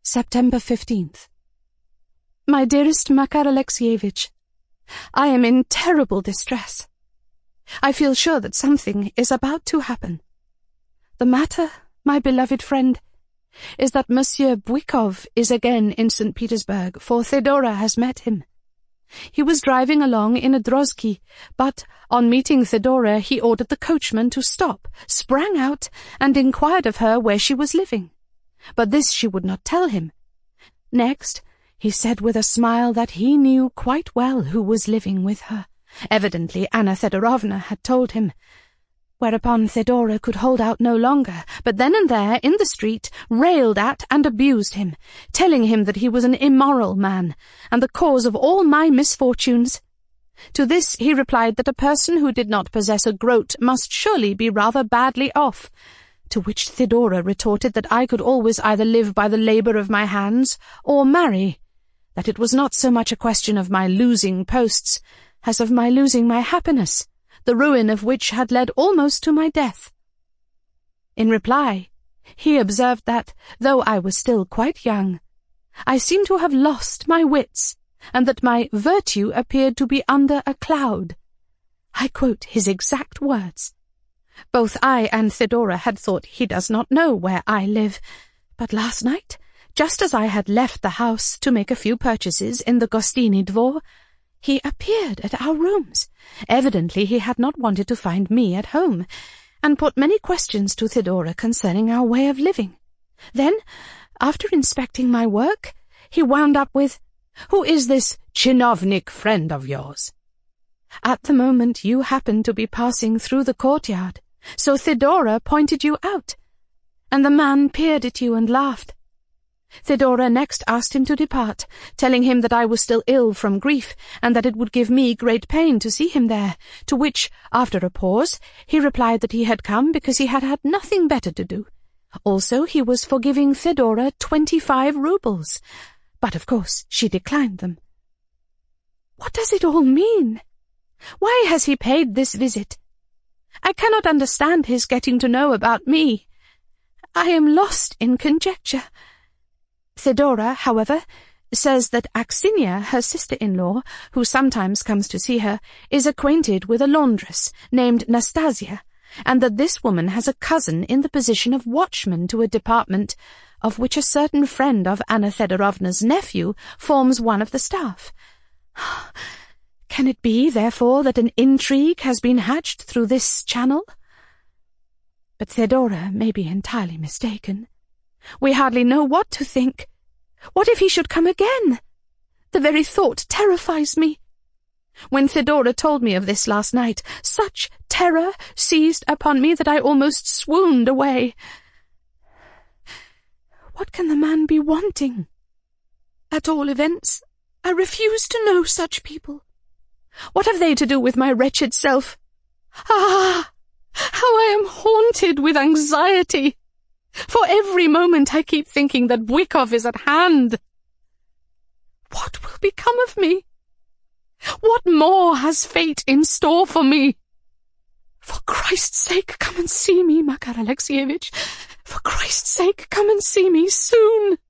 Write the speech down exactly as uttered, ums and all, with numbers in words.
September fifteenth. My dearest Makar Alexievich, I am in terrible distress. I feel sure that something is about to happen. The matter, my beloved friend, is that Monsieur Bwikov is again in Saint Petersburg, for Thedora has met him. He was driving along in a drozhki, but on meeting Thedora he ordered the coachman to stop, sprang out, and inquired of her where she was living. But this she would not tell him. Next, he said with a smile that he knew quite well who was living with her. Evidently Anna Thedorovna had told him. Whereupon Thedora could hold out no longer, but then and there, in the street, railed at and abused him, telling him that he was an immoral man, and the cause of all my misfortunes. To this he replied that a person who did not possess a groat must surely be rather badly off, to which Thedora retorted that I could always either live by the labour of my hands or marry, that it was not so much a question of my losing posts as of my losing my happiness, the ruin of which had led almost to my death. In reply, he observed that, though I was still quite young, I seemed to have lost my wits, and that my virtue appeared to be under a cloud. I quote his exact words. Both I and Thedora had thought he does not know where I live, but last night, just as I had left the house to make a few purchases in the Gostiny Dvor, he appeared at our rooms. Evidently he had not wanted to find me at home, and put many questions to Thedora concerning our way of living. Then, after inspecting my work, he wound up with, "Who is this chinovnik friend of yours?" At the moment you happened to be passing through the courtyard, so Thedora pointed you out, and the man peered at you and laughed. Thedora next asked him to depart, telling him that I was still ill from grief, and that it would give me great pain to see him there, to which, after a pause, he replied that he had come because he had had nothing better to do. Also, he was for giving Thedora twenty-five roubles, but of course she declined them. What does it all mean? Why has he paid this visit? I cannot understand his getting to know about me. I am lost in conjecture. Thedora, however, says that Aksinia, her sister-in-law, who sometimes comes to see her, is acquainted with a laundress named Nastasia, and that this woman has a cousin in the position of watchman to a department of which a certain friend of Anna Thedorovna's nephew forms one of the staff. Can it be, therefore, that an intrigue has been hatched through this channel? But Thedora may be entirely mistaken. We hardly know what to think. What if he should come again? The very thought terrifies me. When Thedora told me of this last night, such terror seized upon me that I almost swooned away. What can the man be wanting? At all events, I refuse to know such people. What have they to do with my wretched self? Ah, how I am haunted with anxiety! For every moment I keep thinking that Bwikov is at hand. What will become of me? What more has fate in store for me? For Christ's sake, come and see me, Makar Alexievich. For Christ's sake, come and see me soon.